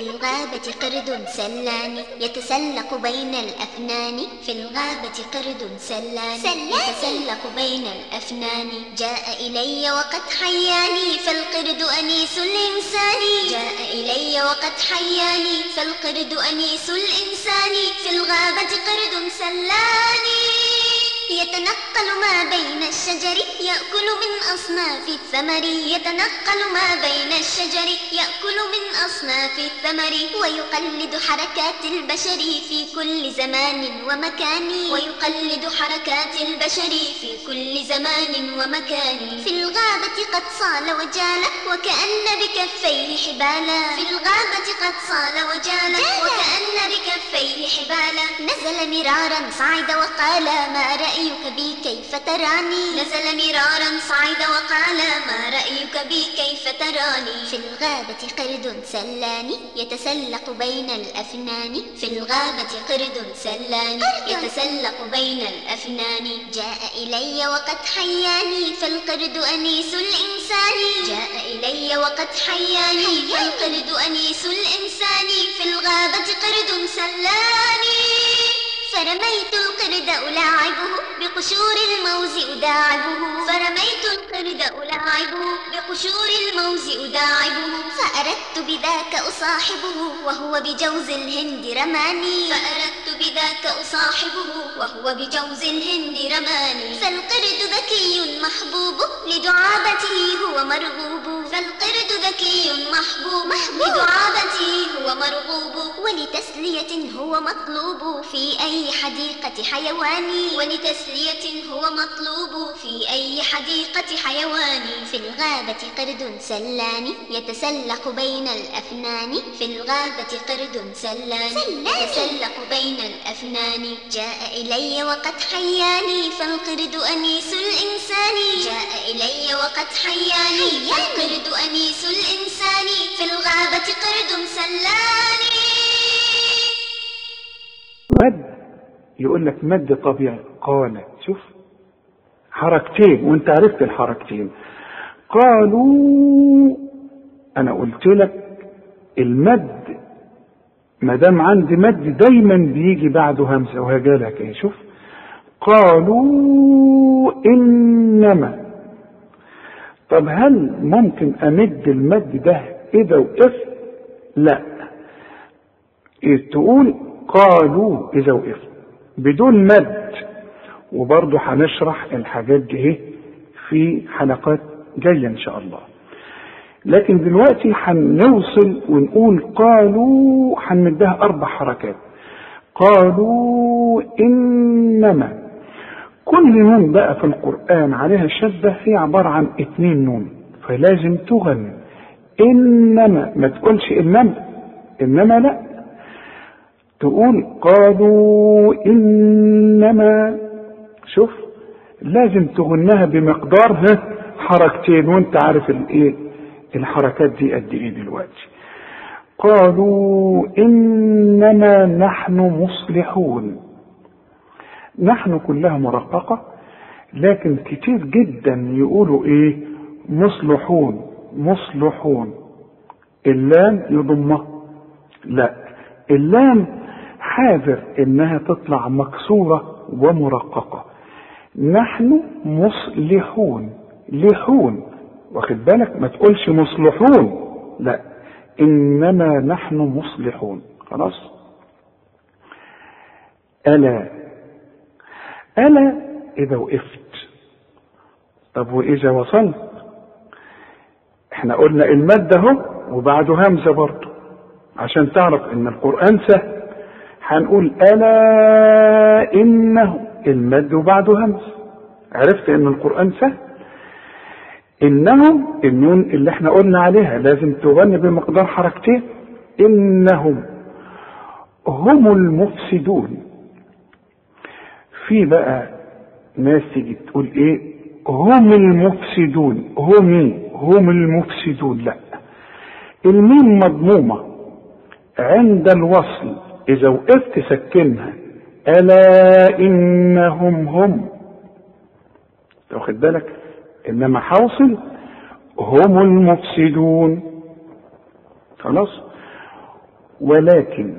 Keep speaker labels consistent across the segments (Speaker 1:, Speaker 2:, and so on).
Speaker 1: الغابة قرد سلان يتسلق بين الأفنان. في الغابة قرد سلان يتسلق بين الأفنان. جاء إلي وقد حياني فالقرد أنيس الإنسان. جاء إلي وقد حياني فالقرد أنيس الإنسان. في الغابة قرد سلان يتنقل ما بين الشجر يأكل من أصناف الثمر. يتنقل ما بين الشجر يأكل من أصناف الثمر. ويقلد حركات البشر في كل زمان ومكان. ويقلد حركات البشر في كل زمان ومكان. في الغابة قد صال وجال وكأن بكفيه حبالا. في الغابة قد صال وجال وكأن بكفيه حبالا. نزل مرارا صعد وقال ما رأيك بي كيف تراني. نزل مرارا صعد وقال ما رأيك بي كيف تراني. في الغابة قرد سلان يتسلق بين الأفنان. في الغابة قرد سلان يتسلق بين الأفنان. جاء إلي وقد حياني فالقرد أنيس الإنسان. جاء إلي وقد حياني فالقرد أنيس الإنسان. في الغابة قرد سلان فرميت القرد ألاعبه بقشور الموز أداعبه. فرميت القرد ألاعبه بقشور الموز أداعبه. فأردت بذاك أصاحبه وهو بجوز الهند رماني. فأردت بذاك أصاحبه وهو بجوز الهند رماني. فالقرد ذكي محبوب لدعابته هو مرغوب. فالقرد ذكي محبوب لدعابته هو مرغوب. ولتسلية هو مطلوب في أي حديقة حيوان. ولتسلية هو مطلوب في أي حديقة حيوان. في الغابة قرد سلان يتسلق بين الأفنان. في الغابة قرد سلان يتسلق بين الأفنان. جاء إلي وقد حياني فالقرد أنيس الإنسان. جاء إلي وقد حياني فالقرد أنيس الإنسان. في الغابة قرد سلان.
Speaker 2: مد يقول لك مد طبيعي. قال شوف حركتين وانت عرفت الحركتين. قالوا انا قلت لك المد ما دام عندي مد دايما بيجي بعده همزه وهجالك ايه. شوف قالوا انما. طب هل ممكن امد المد ده اذا وقفت؟ لا، تقول قالوا اذا وقفت بدون مد. وبرضه هنشرح الحاجات دي في حلقات جايه ان شاء الله. لكن دلوقتي هنوصل ونقول قالوا هنمدها 4 حركات. قالوا انما. كل نون بقى في القرآن عليها شدة هي عبارة عن 2 نون، فلازم تغني. انما ما تقولش انما لا، تقول قالوا انما. شوف لازم تغنها بمقدار حركتين وانت عارف الايه الحركات دي قد ايه دلوقتي. قالوا انما نحن مصلحون. نحن كلها مرققة، لكن كتير جدا يقولوا ايه مصلحون. اللام يضمها، لا اللام حاذر انها تطلع مكسورة ومرققة. نحن مصلحون. لحون، واخد بالك؟ ما تقولش مصلحون، لا انما نحن مصلحون. خلاص. ألا اذا وقفت. طب واذا وصلت؟ احنا قلنا المد اهو وبعده همزة برضه عشان تعرف ان القرآن سهل. هنقول ألا إنه المد وبعده همز. عرفت ان القرآن سهل. إنهم النون اللي احنا قلنا عليها لازم تغني بمقدار حركتين. إنهم هم المفسدون. في بقى ناس تيجي تقول ايه هم المفسدون. هم المفسدون، لا، الميم مضمومة عند الوصل، إذا وقفت سكنها. ألا إنهم هم. واخد بالك؟ إنما حوصل هم المفسدون. خلاص. ولكن،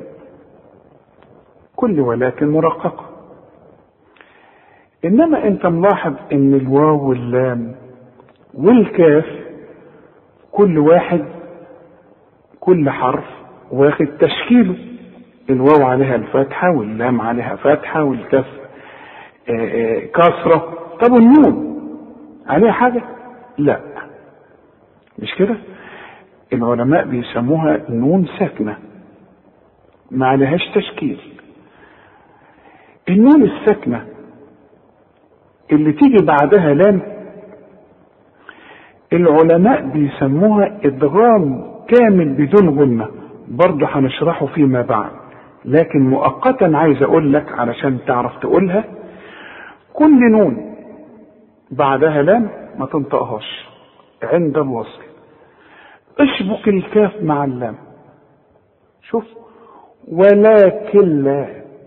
Speaker 2: كل ولكن مرققة. إنما أنت ملاحظ إن الواو واللام والكاف كل واحد، كل حرف واخد تشكيله. الواو عليها الفتحة واللام عليها فتحة والكاف كسرة. طب النون عليها حاجة؟ لا، مش كده. العلماء بيسموها نون ساكنة ما عليهاش تشكيل. النون الساكنة اللي تيجي بعدها لام العلماء بيسموها ادغام كامل بدون غنة، برضه هنشرحه فيما بعد، لكن مؤقتا عايز اقول لك علشان تعرف تقولها، كل نون بعدها لام ما تنطقهاش عند الوصل. اشبك الكاف مع اللام، شوف، ولكن لا،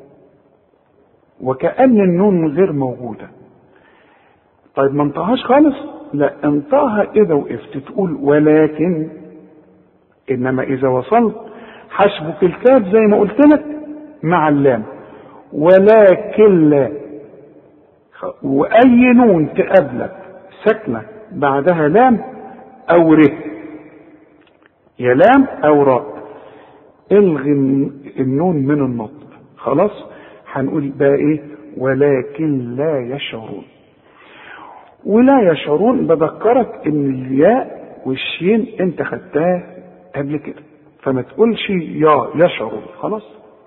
Speaker 2: وكأن النون غير موجودة. طيب ما انطقهاش خالص؟ لا، انطقها اذا وقفت تقول ولكن. انما اذا وصلت حسبك الكاف زي ما قلت لك مع اللام، ولكن لا. واي نون تقابلك ساكنه بعدها لام او ر، يا لام او راء، الغي النون من النطق. خلاص هنقول بقى ايه؟ ولكن لا يشعرون. ولا يشعرون بذكرك ان الياء والشين انت خدتها قبل كده، فما تقولش يا يشعرون. خلاص.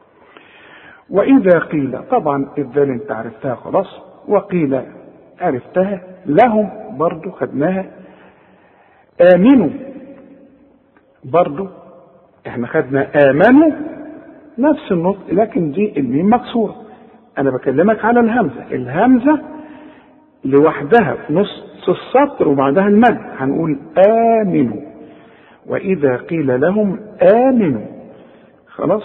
Speaker 2: واذا قيل، طبعا الذال انت عرفتها خلاص، وقيل عرفتها، لهم برضو خدناها، امنوا برضو احنا خدنا امنوا نفس النطق، لكن دي الميم مكسوره. انا بكلمك على الهمزه، الهمزه لوحدها في نص السطر وبعدها المد، هنقول امنوا. واذا قيل لهم امنوا. خلاص.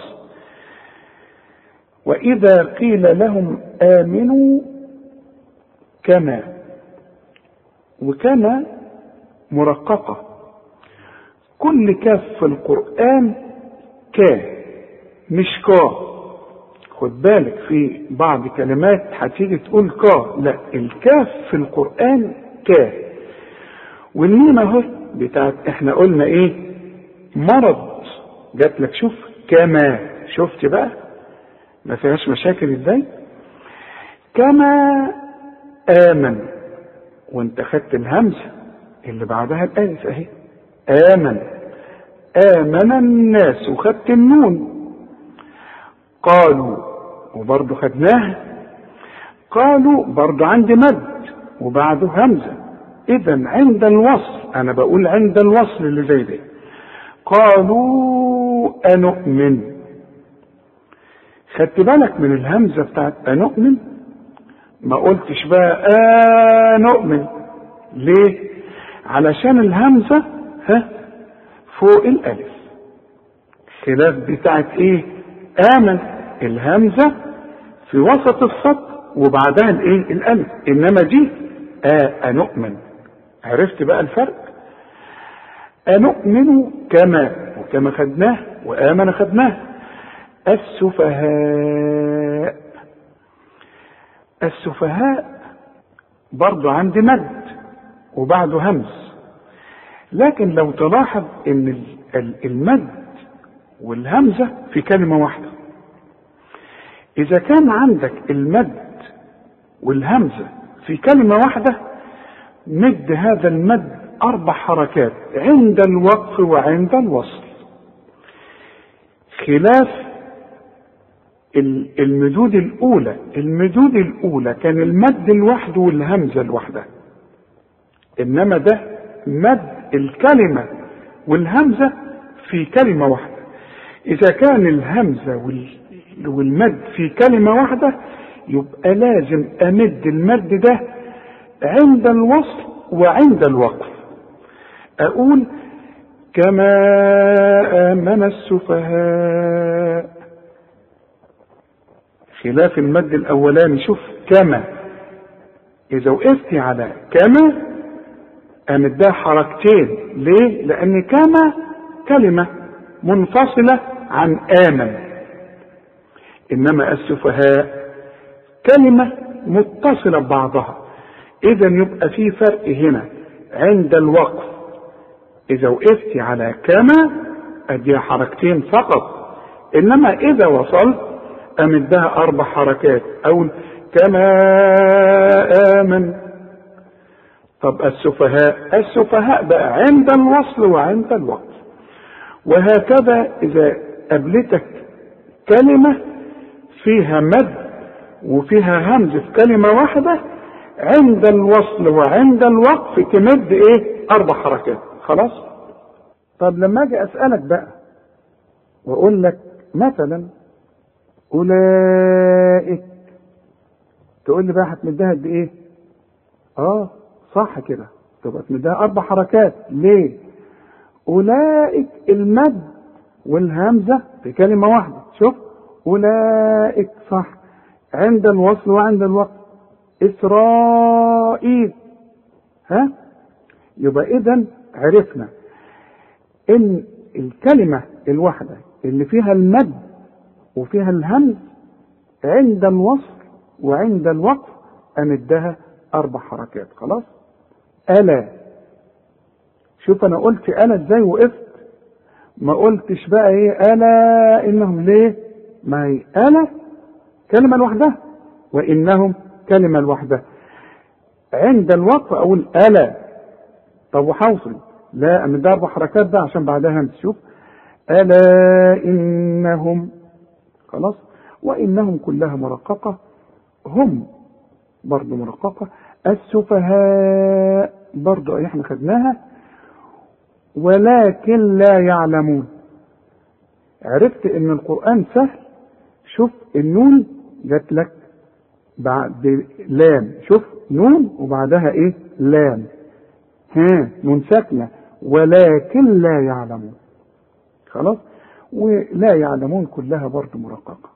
Speaker 2: واذا قيل لهم امنوا كما، وكما مرققه. كل كاف في القرآن كا مش كا. خد بالك في بعض كلمات هتيجي تقول كا، لا، الكاف في القرآن كا. والميم اهو بتاعت احنا قلنا ايه؟ مرض. جات لك شوف كما، شفت بقى ما فيهاش مشاكل ازاي؟ كما آمن، وانت خدت الهمزة اللي بعدها الالف اهي، آمن. آمن الناس، وخدت النون. قالوا، وبرضو خدناها. قالوا برضو عندي مد وبعده همزة. إذا عند الوصل، أنا بقول عند الوصل اللي زي ده، قالوا أنؤمن. خدت بالك من الهمزة بتاعت أنؤمن؟ ما قلتش بقى أنؤمن. ليه؟ علشان الهمزة فوق الالف، خلاف بتاعت ايه؟ امن، الهمزه في وسط السطر وبعدها الايه؟ الالف. انما دي انؤمن. عرفت بقى الفرق؟ انؤمن كما، وكما خدناه، وامن خدناه. السفهاء، السفهاء برضو عندي مد وبعده همز، لكن لو تلاحظ ان المد والهمزة في كلمة واحدة. اذا كان عندك المد والهمزة في كلمة واحدة، مد هذا المد 4 حركات عند الوقف وعند الوصل، خلاف المدود الاولى. المدود الاولى كان المد لوحده والهمزة لوحدها، انما ده مد الكلمة والهمزة في كلمة واحدة. إذا كان الهمزة والمد في كلمة واحدة، يبقى لازم أمد المد ده عند الوصل وعند الوقف. أقول كما آمن السفهاء، خلاف المد الأولاني. شوف كما، إذا وقفت على كما أمدها حركتين. ليه؟ لأن كما كلمة منفصلة عن آمن. إنما السفهاء كلمة متصلة ببعضها، إذا يبقى في فرق هنا عند الوقف. إذا وقفت على كما أديها حركتين فقط، إنما إذا وصلت أمدها 4 حركات، أو كما آمن. طب السفهاء بقى عند الوصل وعند الوقف. وهكذا إذا قابلتك كلمة فيها مد وفيها همز في كلمة واحدة، عند الوصل وعند الوقف تمد 4 حركات. خلاص. طب لما اجي اسألك بقى واقول لك مثلا أولئك، تقول لي بقى هتمدها قد ايه؟ صح كده، تبقى تمدها 4 حركات. ليه؟ أولئك المد والهمزة في كلمة واحدة. شوف، أولئك صح عند الوصل وعند الوقف. إسرائيل، يبقى إذن عرفنا إن الكلمة الواحدة اللي فيها المد وفيها الهمز عند الوصل وعند الوقف أمدها 4 حركات. خلاص. ألا، شوف أنا قلت ألا إزاي وقفت، ما قلتش بقى ألا إنهم. ليه؟ ما هي ألا كلمة لوحدها وإنهم كلمة لوحدها. عند الوقف أقول ألا. طب وحوصل؟ لا، أمدها 4 حركات بقى عشان بعدها همس. شوف، ألا إنهم. خلاص. وإنهم كلها مرققة، هم برضو مرققة. السفهاء برضو احنا خدناها. ولكن لا يعلمون. عرفت ان القرآن سهل. شوف النون جات لك بعد لام. شوف نون وبعدها لام. نون ساكنة. ولكن لا يعلمون. خلاص. ولا يعلمون كلها برضو مرققة.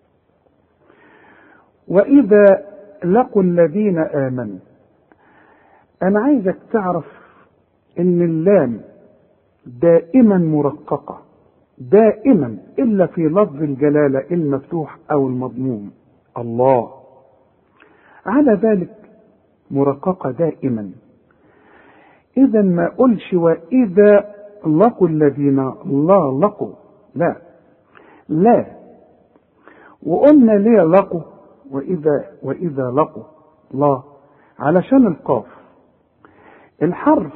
Speaker 2: وإذا لقوا الذين آمنوا، أنا عايزك تعرف إن اللام دائما مرققة، دائما، إلا في لفظ الجلالة المفتوح أو المضموم الله، على ذلك مرققة دائما. إذا ما قلش وإذا لقوا الذين، لا لقوا، لا. وقلنا ليه لقوا وإذا لقوا لا؟ علشان القاف الحرف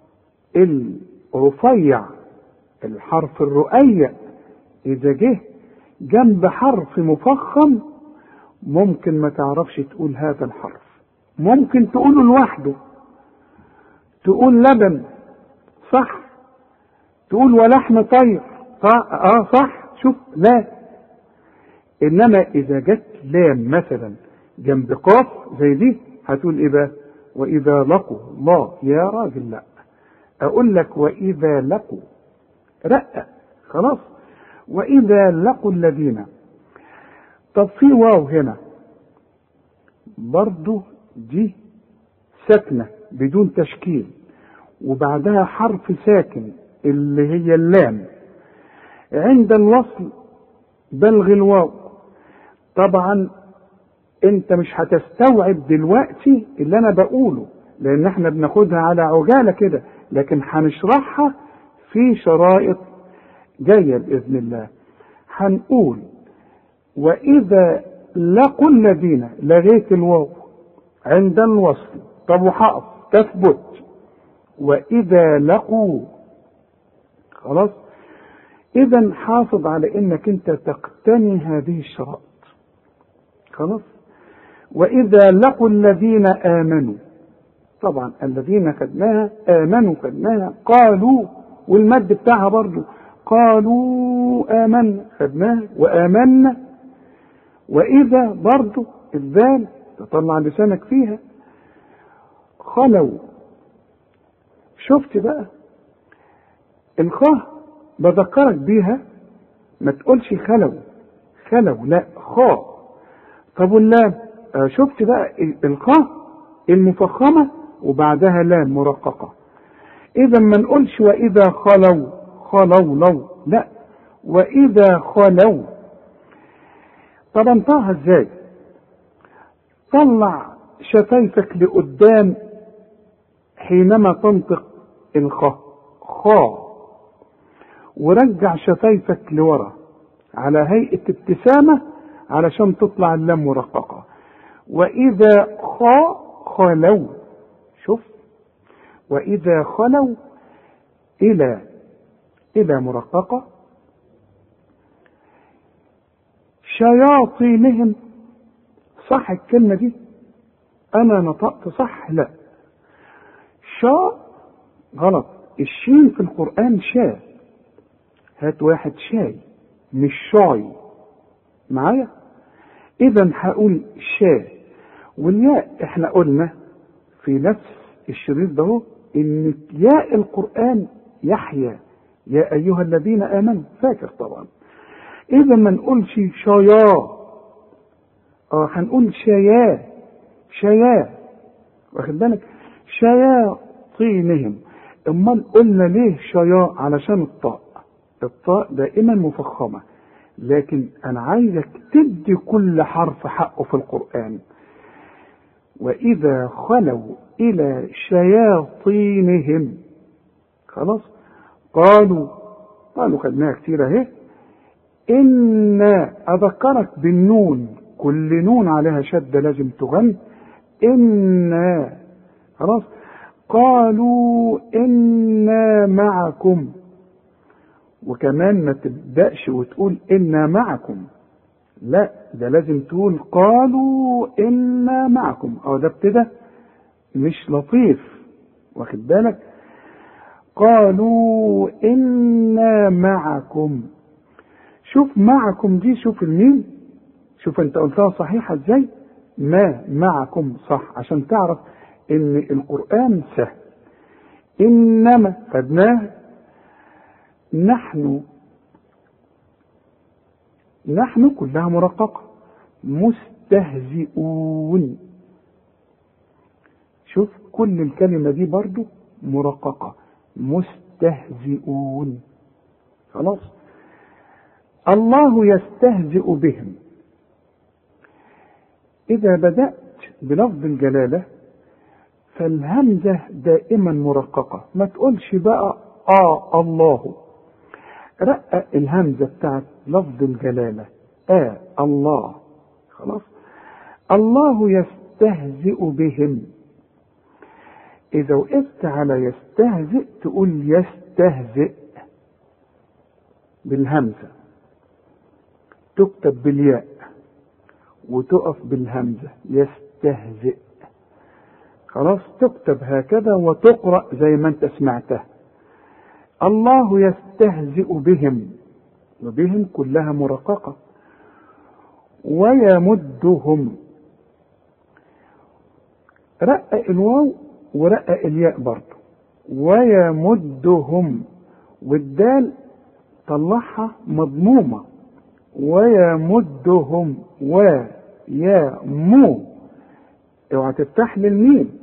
Speaker 2: الرفيع، الحرف الرؤية، إذا جه جنب حرف مفخم ممكن ما تعرفش تقول هذا الحرف. ممكن تقوله لوحده، تقول لبن صح، تقول ولحم طير صح. شوف، لا. إنما إذا جت لام مثلا جنب قاف زي دي هتقول إيه بقى؟ وإذا لقوا لا يا راجل، لا. أقول لك وإذا لقوا رقة. خلاص. وإذا لقوا الذين. طب في واو هنا برضو دي ساكنة بدون تشكيل وبعدها حرف ساكن اللي هي اللام. عند الوصل بلغ الواو. طبعا انت مش هتستوعب دلوقتي اللي انا بقوله لان احنا بناخدها على عجالة كده، لكن هنشرحها في شرائط جاية بإذن الله. هنقول وإذا لقوا الذين، لغيت الواو عند الوصل. طب وحقف تثبت وإذا لقوا. خلاص. إذا حافظ على إنك أنت تقتني هذه الشرائط. خلاص. وإذا لقوا الذين آمنوا، طبعا الذين خدناها، آمنوا خدناها، قالوا والمد بتاعها برضو قالوا آمنا خدناها، وآمنا. وإذا برضو الذال تطلع لسانك فيها. خلوا. شفت بقى الخاء بذكرك بيها، ما تقولش خلوا، لا، خاء. طب واللام شفت بقى الخاء المفخمة وبعدها لام مرققة. إذا ما نقولش وإذا خلوا لو، لا، وإذا خلوا. طب انطقها ازاي؟ طلع شفايفك لقدام حينما تنطق الخاء خاء، ورجع شفايفك لورا على هيئة ابتسامة علشان تطلع اللام مرققة. وإذا خلوا، شوف، وإذا خلوا إلى مرققة. شياطينهم، صح الكلمة دي؟ أنا نطقت صح؟ لا، غلط. الشين في القرآن شا، هات واحد شاي مش شاي معايا. إذا هقول شا. والياء احنا قلنا في نفس الشريط ده إن ياء القرآن يحيى، يا أيها الذين آمنوا، فاكر طبعا. إذا ما نقولش شيا، هنقول شيا، واخد بالك؟ شياطينهم. امال قلنا ليه شيا؟ علشان الطاء دائما مفخمة، لكن انا عايزك تدي كل حرف حقه في القرآن. واذا خلوا الى شياطينهم، خلاص، قالوا خدناها كتير اهي. إنا، أذكرك بالنون، كل نون عليها شدة لازم تغن. إنا، خلاص. قالوا إنا معكم، وكمان ما تبدأش وتقول إنا معكم، لا، ده لازم تقول قالوا إنا معكم. ده ابتدى مش لطيف، واخد بالك؟ قالوا إنا معكم. شوف معكم دي، شوف الميم، شوف انت قلتها صحيحة ازاي. ما معكم صح، عشان تعرف ان القرآن سهل. انما خدناه. نحن كلها مرققة. مستهزئون، شوف كل الكلمة دي برضو مرققة. مستهزئون، خلاص. الله يستهزئ بهم. إذا بدأت بلفظ الجلالة فالهمزة دائما مرققة، ما تقولش بقى الله. رقق الهمزة بتاعت لفظ الجلالة الله، خلاص. الله يستهزئ بهم. إذا وقفت على يستهزئ تقول يستهزئ بالهمزة، تكتب بالياء وتقف بالهمزة يستهزئ، خلاص. تكتب هكذا وتقرأ زي ما انت سمعتها. الله يستهزئ بهم، وبهم كلها مرققة. ويمدهم، رقق الواو ورقق الياء برضه. ويمدهم، والدال طلعها مضمومة. ويمدهم، ويمو، اوعى تفتح لي الميم.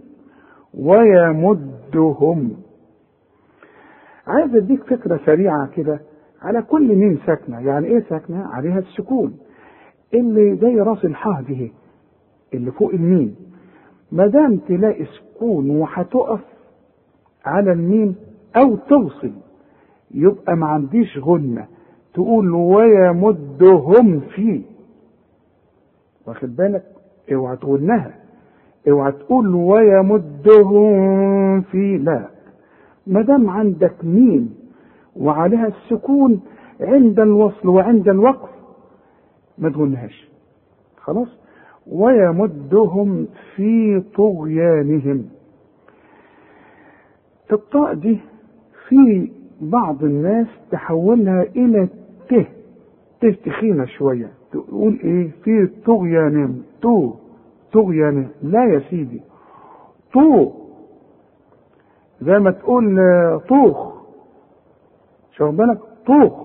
Speaker 2: ويمدهم. عايز اديك فكرة سريعة كده على كل ميم ساكنة. يعني ايه ساكنة؟ عليها السكون اللي زي راس الحاء دي اللي فوق الميم. ما دام تلاقي سكون وهتقف على الميم او توصل، يبقى ما عنديش غنة. تقول ويمدهم في، واخد بالك؟ اوعى تغنها، اوعى تقول ويمدهم في، لا. ما دام عندك ميم وعليها السكون عند الوصل وعند الوقف ما تغنهاش، خلاص. ويمدهم في طغيانهم. الطاء دي في بعض الناس تحولها الى تخينة شوية، تقول ايه؟ في طغيانهم، طغيانهم. لا يا سيدي، زي ما تقول طوخ، شوف بالك، طوخ.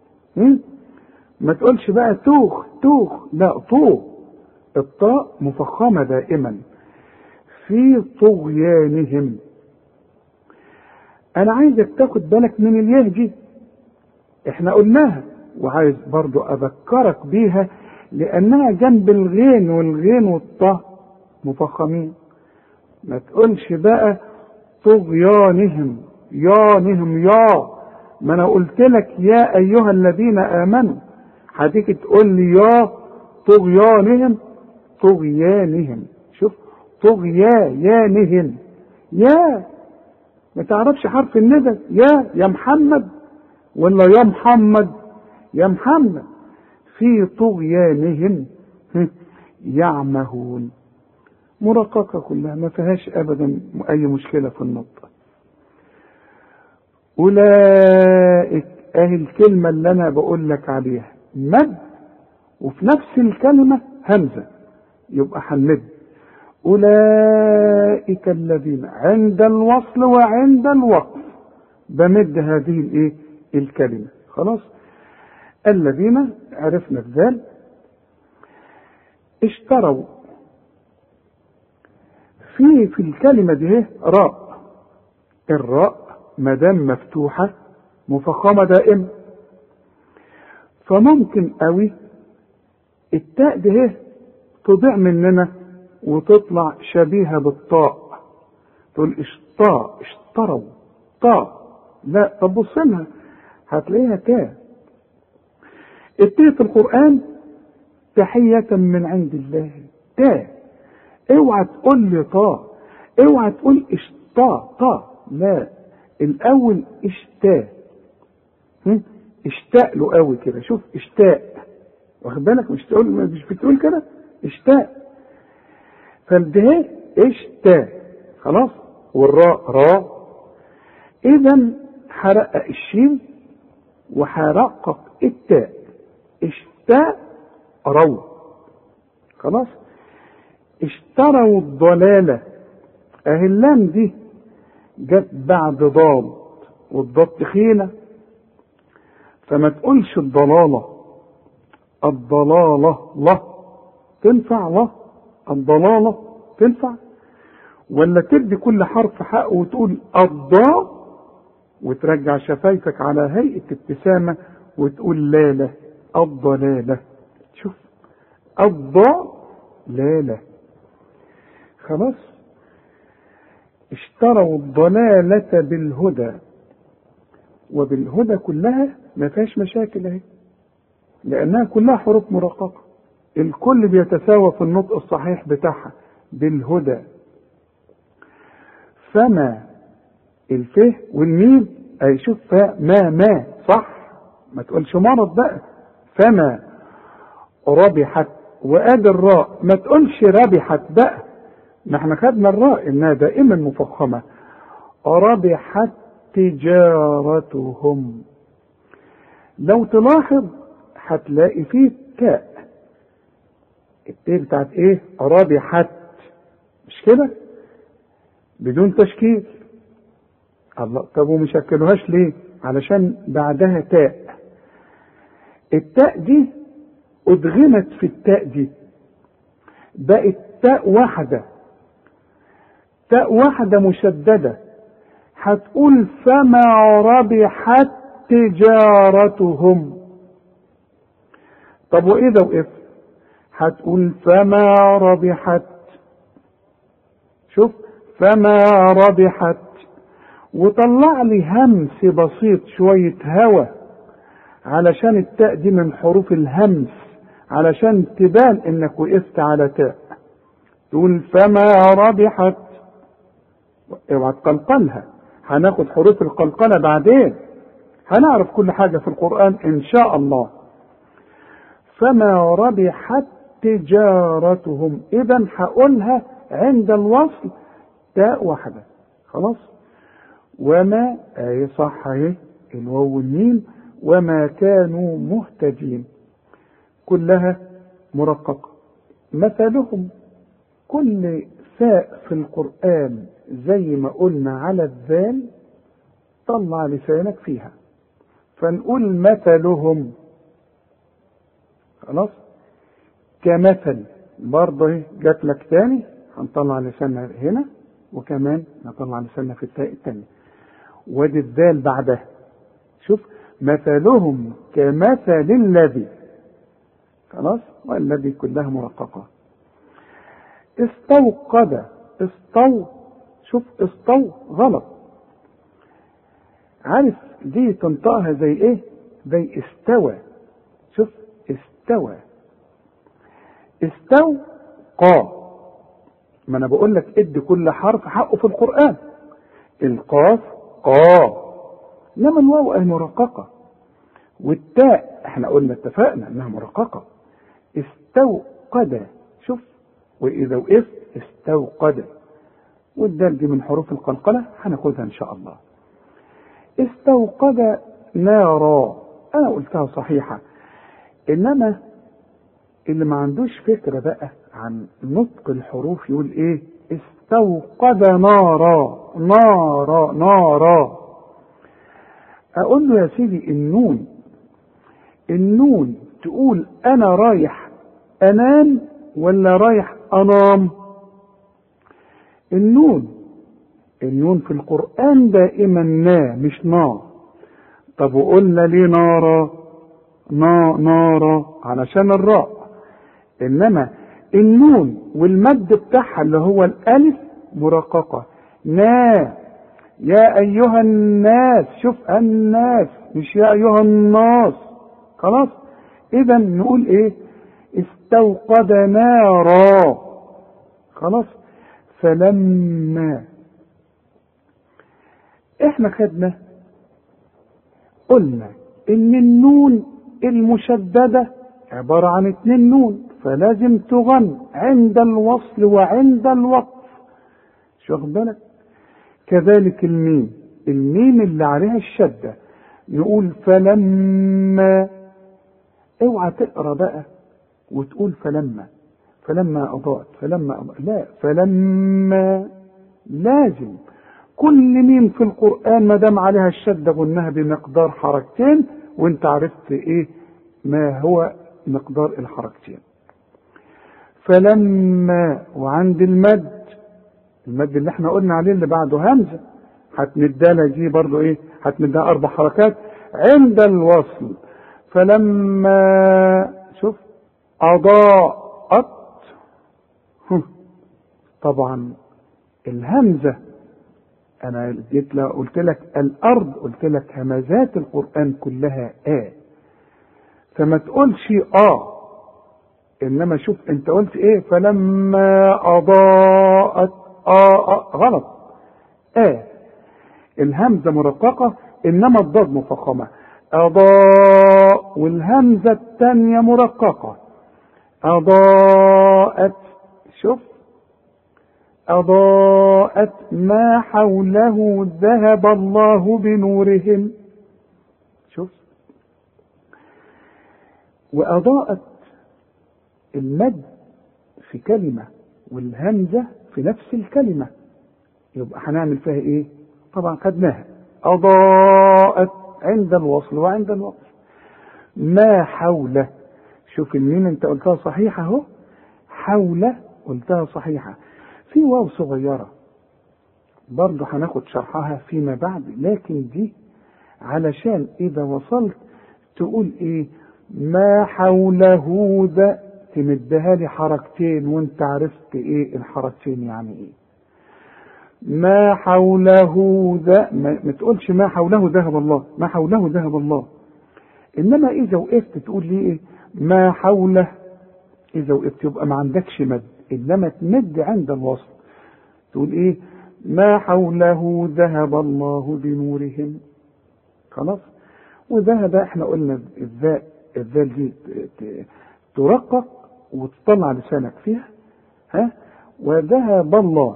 Speaker 2: ما تقولش بقى توخ، لا، الطاء مفخمة دائما. في طغيانهم. انا عايزك تاخد بالك من الياء دي، احنا قلناها وعايز برضو أذكرك بيها لأنها جنب الغين، والغين والطاء مفخمين. ما تقولش بقى طغيانهم، يانهم يا، ما أنا قلت لك يا أيها الذين آمنوا، هتيجي تقول لي يا طغيانهم، طغيانهم. شوف طغيانهم، يا ما تعرفش حرف الندى، يا محمد ولا يا محمد؟ يا محمد. في طغيانهم يعمهون، مرققة كلها ما فيهاش أبدا أي مشكلة في النطق. أولئك أهي الكلمة اللي أنا بقول لك عليها مد، وفي نفس الكلمة همزة، يبقى هنمد. أولئك الذين عند الوصل وعند الوقف بمد هذه الكلمة. خلاص. الذين عرفنا الذال. اشتروا في الكلمة دي راء، الراء مدام مفتوحة مفخمة دائما، فممكن قوي التاء دي تضيع مننا وتطلع شبيهة بالطاء، تقول اشتروا طاء. لا، طب بص لها هتلاقيها تاء. التاء في القرآن تحية من عند الله، تاء. اوعى تقول لي طاء، اوعى تقول طاء، لا، الاول اشتاء. اشتاء له قوي كده، شوف اشتاء، واخد بالك؟ مش بتقول كده اشتاء، فالده اشتاء. خلاص. والراء راء. اذا حرقق الشين وحرقق التاء، اشتاء رو. خلاص. اشتروا الضلالة، اهي اللام دي جت بعد ضاد، والضاد تخينة، فما تقولش الضلالة، الضلالة لا تنفع، لا الضلالة تنفع، ولا تدي كل حرف حق وتقول الضاء وترجع شفايفك على هيئة ابتسامة وتقول لا الضلالة. شوف الضاء لا. خلاص. اشتروا الضلالة بالهدى، وبالهدى كلها ما فيهاش مشاكل اهي، لانها كلها حروف مرققة، الكل بيتساوى في النطق الصحيح بتاعها بالهدى. فما الفه والميم اي، شوف ما صح، ما تقولش مرض بقى. فما ربحت، وادي الراء ما تقولش ربحت بقى، ما احنا خدنا الراء انها دائما مفخمة. ربحت تجارتهم. لو تلاحظ هتلاقي فيه تاء، التاء بتاعت ربحت، مش كده؟ بدون تشكيل. الله، طب ومشكلوهاش ليه؟ علشان بعدها تاء. التاء دي ادغمت في التاء دي، بقت تاء واحدة، تاء واحدة مشددة. هتقول فما ربحت تجارتهم. طب واذا وقف هتقول فما ربحت. شوف فما ربحت، وطلع لي همس بسيط، شوية هوا، علشان التاء دي من حروف الهمس، علشان تبان انك وقفت على تاء. تقول فما ربحت، اوعى تقلقلها، هناخد حروف القلقلة بعدين، هنعرف كل حاجة في القرآن ان شاء الله. فما ربحت تجارتهم، اذا هقولها عند الوصل تاء واحدة. خلاص. وما اي صح اهي الواو والميم، وما كانوا مهتدين، كلها مرققة. مثلهم، كل فاء في القرآن زي ما قلنا على الذال طلع لسانك فيها، فنقول مثلهم. خلاص. كمثل برضه جات لك تاني، هنطلع لساننا هنا، وكمان نطلع لساننا في التاء التانية، وادي الذال بعدها. شوف مثلهم كمثل الذي، خلاص، والذي كلها مرققة. استوقد، شوف استو غلط، عارف دي تنطقها زي ايه؟ زي استوى. شوف استوى، استوقى. ما انا بقول لك ادي كل حرف حقه في القرآن. القاف قا، انما الواو اهي مرققة، والتاء احنا قلنا اتفقنا انها مرققة. استوقد، شوف، واذا وقفت استوقد، والدال دي من حروف القلقلة هناخدها ان شاء الله. استوقد نارا، انا قلتها صحيحة، انما اللي ما عندوش فكرة بقى عن نطق الحروف يقول ايه؟ استوقد نارا، نارا نارا. اقول له يا سيدي النون تقول انا رايح انام ولا رايح انام؟ النون في القرآن دائما نا مش نا. طب وقلنا ليه نارا؟ نارا علشان الراء، انما النون والمد بتاعها اللي هو الالف مرققة. نا يا ايها الناس، شوف الناس مش يا ايها الناس، خلاص. اذا نقول ايه؟ استوقد نارا، خلاص. فلما احنا خدنا قلنا ان النون المشددة عبارة عن 2 نون، فلازم تغن عند الوصل وعند الوقف، شو واخد بالك؟ كذلك الميم اللي عليها الشدة نقول فلما. اوعى تقرا بقى وتقول فلما اضاءت، لا، فلما لازم كل ميم في القرآن ما دام عليها الشدة غنها بمقدار حركتين، وانت عرفت ايه ما هو مقدار الحركتين. فلما، وعند المد اللي احنا قلنا عليه اللي بعده همزة، هتمدها دي برضو ايه؟ هتمدها 4 حركات عند الوصل. فلما، شوف، أضاءت. طبعا الهمزة انا جيت قلت لك الارض، قلت لك همزات القرآن كلها فما تقولش انما شوف انت قلت ايه؟ فلما اضاءت غلط. الهمزة مرققة انما الضاد مفخمة. اضاء والهمزة الثانية مرققة. اضاءت، شوف، أضاءت ما حوله ذهب الله بنورهم، شوف. وأضاءت المد في كلمة والهمزة في نفس الكلمة، يبقى هنعمل فيها ايه؟ طبعا خدناها. أضاءت عند الوصل وعند الوقف. ما حوله، شوف الميم انت قلتها صحيحة اهو، حوله قلتها صحيحة. في واو صغيرة برضو هناخد شرحها فيما بعد، لكن دي علشان اذا وصلت تقول ايه؟ ما حوله ذا، تمدها لي حركتين وانت عرفت ايه الحركتين يعني ايه. ما حوله ذا، ما تقولش ما حوله ذهب الله، ما حوله ذهب الله. انما اذا وقفت تقول لي ايه؟ ما حوله. اذا وقفت يبقى ما عندكش مد، انما تمد عند الوصل تقول ايه؟ ما حوله ذهب الله بنورهم، خلاص. وذهب احنا قلنا الذال دي ترقق وتطلع لسانك فيها، وذهب الله.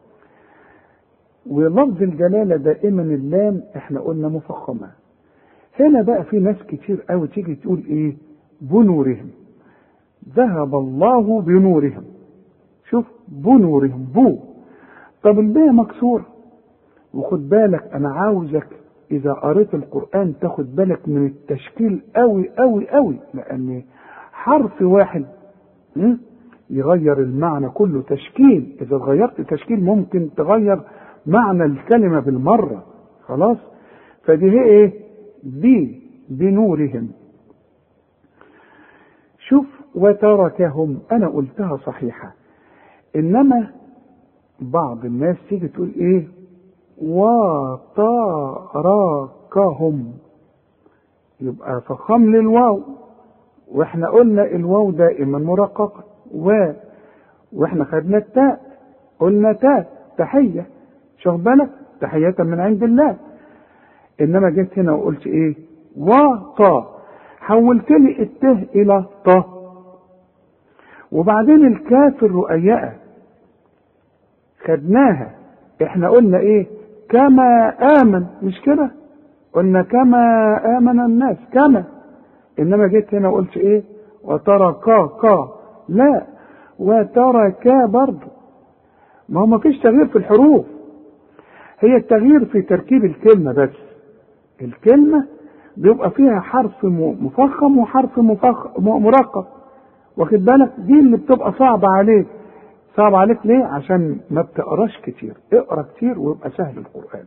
Speaker 2: ولفظ الجلالة دائما اللام احنا قلنا مفخمة. هنا بقى في ناس كتير قوي تيجي تقول ايه؟ بنورهم، ذهب الله بنورهم، شوف، بنورهم، طب الباء مكسورة. وخد بالك انا عاوزك اذا قريت القرآن تاخد بالك من التشكيل قوي قوي قوي، لان حرف واحد يغير المعنى كله. تشكيل، اذا غيرت تشكيل ممكن تغير معنى الكلمة بالمرة، خلاص. فدي هي ايه؟ بنورهم. شوف وتركهم أنا قلتها صحيحة، إنما بعض الناس تيجي تقول إيه وتركهم، يبقى فخم للواو، واحنا قلنا الواو دائما مرققة، واحنا خدنا التاء قلنا تاء تحية، شوف بالك تحية من عند الله، انما جيت هنا وقلت ايه وطا، حولت لي الته الى طا، وبعدين الكاف الرؤيئة خدناها، احنا قلنا ايه كما آمن، مش كده قلنا كما آمن الناس كما، انما جيت هنا وقلت ايه وتركا لا وتركا برضه، ما هو مفيش تغيير في الحروف، هي التغيير في تركيب الكلمة بس، الكلمة بيبقى فيها حرف مفخم وحرف مرقق، واخد بالك، دي اللي بتبقى صعبة عليك ليه؟ عشان ما بتقراش كتير، اقرا كتير ويبقى سهل القرآن.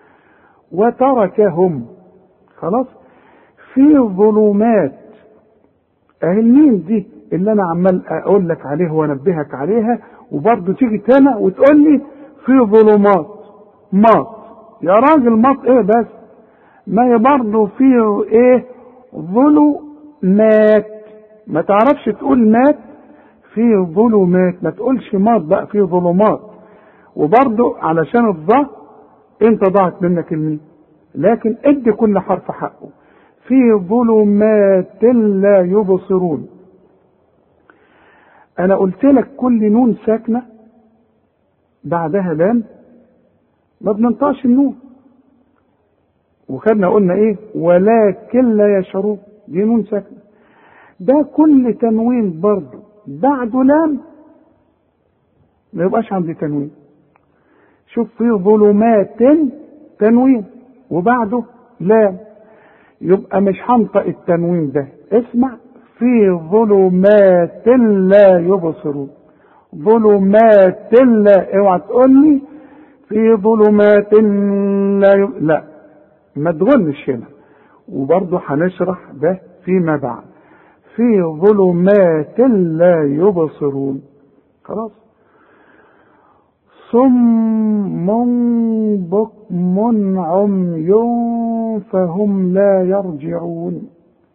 Speaker 2: وتركهم خلاص في ظلمات، اهي الميم دي اللي انا عمال اقول لك عليها وانبهك عليها، وبرضه تيجي تاني وتقول لي في ظلمات ماط، يا راجل ماط ايه بس، ما هي برضه في ايه ظلمات، ما تعرفش تقول مات في ظلمات، ما تقولش ماط بقى في ظلمات، وبرضه علشان الظهر انت ضاعت منك الميم، لكن ادي كل حرف حقه، في ظلمات لا يبصرون. انا قلت لك كل نون ساكنه بعدها لام ما بننطقش النون، وخدنا قلنا ايه ولكن لا يشعرون، دي نون ساكنه، ده كل تنوين برضه بعده لام ما يبقاش عندي تنوين. شوف في ظلمات تنوين وبعده لام، يبقى مش هنطق التنوين ده، اسمع في ظلمات لا يبصرون، ظلمات لا، اوعى تقول لي في ظلمات لا ما تغنش هنا، وبرضه هنشرح ده فيما بعد، في ظلمات لا يبصرون. خلاص صم بكم عمي فهم لا يرجعون.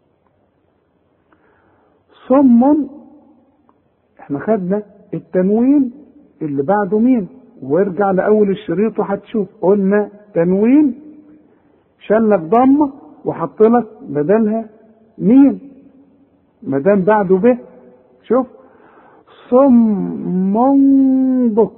Speaker 2: صم احنا خدنا التنوين اللي بعده مين، وارجع لأول الشريط وهتشوف قلنا تنوين شلك ضمة وحط لك بدلها مين ما دام بعده به، شوف صم بكم،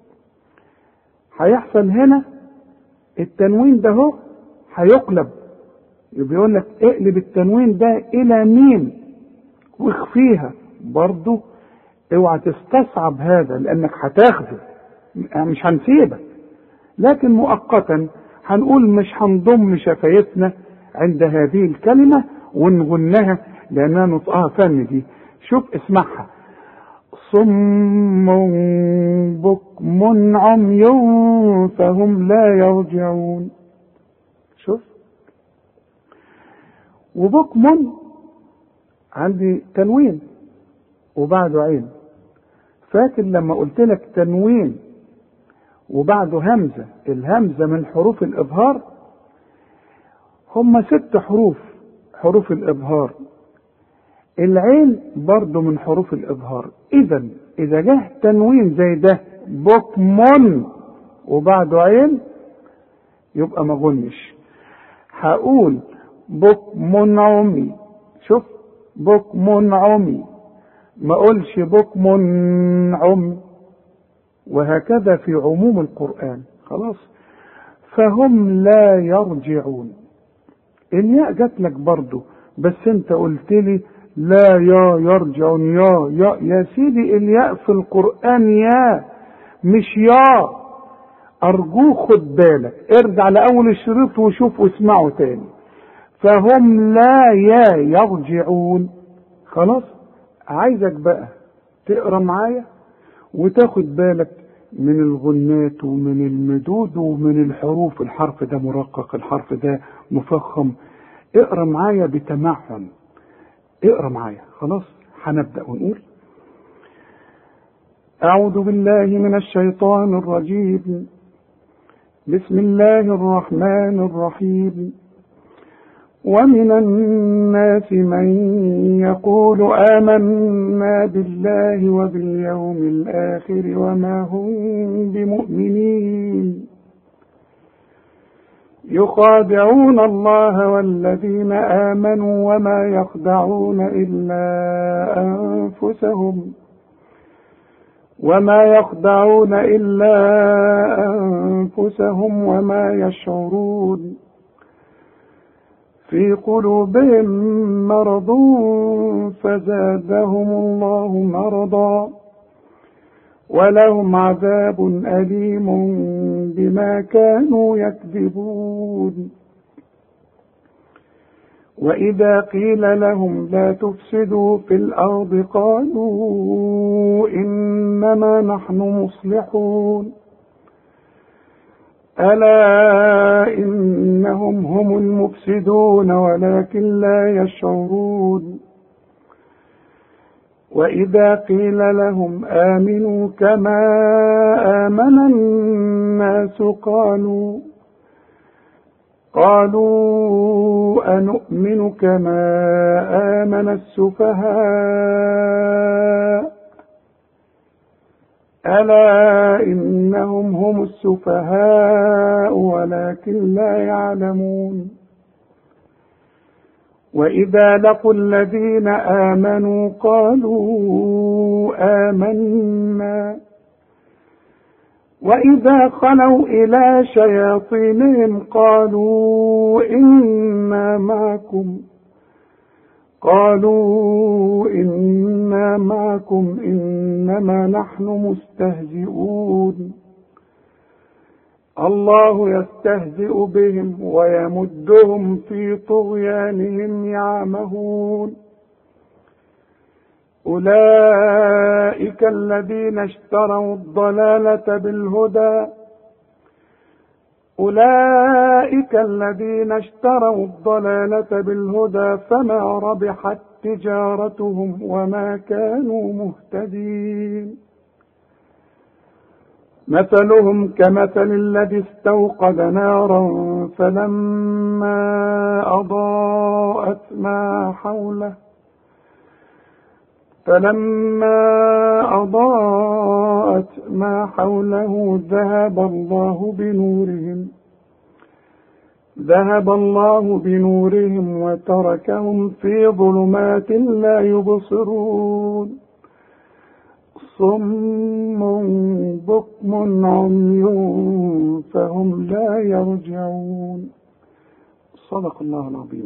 Speaker 2: هيحصل هنا التنوين ده هو هيقلب، يبقى يقول لك اقلب التنوين ده الى ميم واخفيها، برضه اوعى تستصعب هذا لانك هتاخده، مش هنسيبك، لكن مؤقتا هنقول مش هنضم شفايفنا عند هذه الكلمة ونغنها لانها نطقها فن دي. شوف اسمعها صم بكم عمي فهم لا يرجعون. شوف وبكم عندي تنوين وبعده عين، فاكر لما قلت لك تنوين وبعده همزة، الهمزة من حروف الإظهار، هم 6 حروف الإظهار، العين برضو من حروف الإظهار، إذا جه تنوين زي ده بكمن وبعده عين يبقى ما غنش، هقول بكمن عمي، شوف بكمن عمي، ما قولش بكمن عمي، وهكذا في عموم القرآن. خلاص فهم لا يرجعون، الياء جات لك برضو بس انت قلت لي لا يرجعون، يا سيدي الياء في القرآن يا مش يا، ارجوك خد بالك، ارجع لأول الشريط وشوف واسمعه تاني، فهم لا يرجعون. خلاص عايزك بقى تقرا معايا وتاخد بالك من الغنات ومن المدود ومن الحروف، الحرف ده مرقق، الحرف ده مفخم، اقرأ معايا بتمعن، اقرأ معايا. خلاص هنبدأ ونقول: أعوذ بالله من الشيطان الرجيم. بسم الله الرحمن الرحيم. ومن الناس من يقول آمنا بالله وباليوم الآخر وما هم بمؤمنين يخادعون الله والذين آمنوا وما يخدعون إلا أنفسهم وما يشعرون. في قلوبهم مرض فزادهم الله مرضا ولهم عذاب أليم بما كانوا يكذبون. وإذا قيل لهم لا تفسدوا في الأرض قالوا إنما نحن مصلحون ألا إنهم هم المفسدون ولكن لا يشعرون. وإذا قيل لهم آمنوا كما آمن الناس قالوا أنؤمن كما آمن السفهاء ألا إنهم هم السفهاء ولكن لا يعلمون. وإذا لقوا الذين آمنوا قالوا آمنا وإذا خلوا إلى شياطينهم قالوا إنا معكم إنما نحن مستهزئون. الله يستهزئ بهم ويمدهم في طغيانهم يعمهون. أولئك الذين اشتروا الضلالة بالهدى فما ربحت تجارتهم وما كانوا مهتدين. مثلهم كمثل الذي استوقد نارا فلما أضاءت ما حوله ذهب الله بنورهم وتركهم في ظلمات لا يبصرون. صم بكم عمي فهم لا يرجعون. صدق الله العظيم.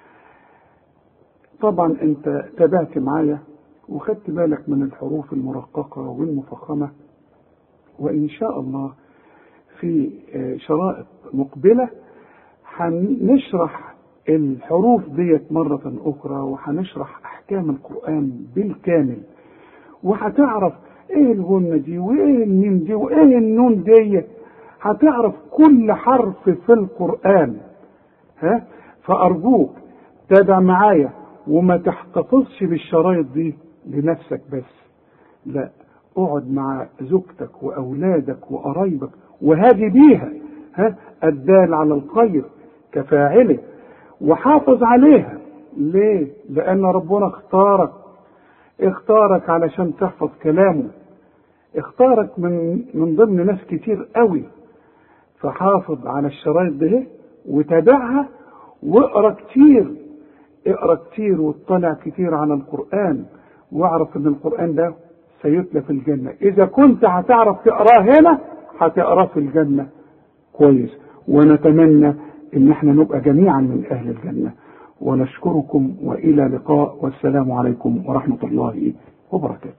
Speaker 2: طبعا انت تابعت معايا وخدت بالك من الحروف المرققة والمفخمة، وإن شاء الله في شرائط مقبلة هنشرح الحروف ديت مرة أخرى، وهنشرح أحكام القرآن بالكامل، وهتعرف إيه الغنة دي وإيه الميم دي وإيه النون دي، هتعرف كل حرف في القرآن. فأرجوك تابع معايا وما تحتفظش بالشرايط دي لنفسك بس، لا، اقعد مع زوجتك وأولادك وقرايبك وهاجي بيها الدال على الخير كفاعله، وحافظ عليها. ليه؟ لأن ربنا اختارك علشان تحفظ كلامه، اختارك من ضمن ناس كتير قوي. فحافظ على الشرايط دي وتابعها واقرأ كتير واطلع كتير على القرآن، واعرف ان القرآن ده سيتلى في الجنة. اذا كنت هتعرف تقراه هنا هتقراه في الجنة كويس. ونتمنى ان احنا نبقى جميعا من اهل الجنة. ونشكركم والى لقاء، والسلام عليكم ورحمة الله وبركاته.